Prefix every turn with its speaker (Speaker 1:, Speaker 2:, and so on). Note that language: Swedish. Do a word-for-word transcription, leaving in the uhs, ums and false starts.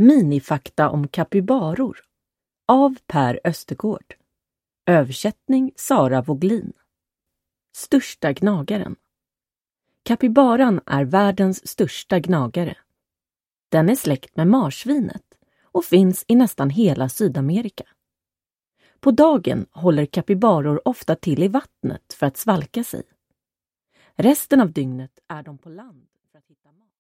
Speaker 1: Minifakta om kapybaror av Per Östergård. Översättning Sara Voglin. Största gnagaren. Kapybaran är världens största gnagare. Den är släkt med marsvinet och finns i nästan hela Sydamerika. På dagen håller kapybaror ofta till i vattnet för att svalka sig. Resten av dygnet är de på land för att hitta mat.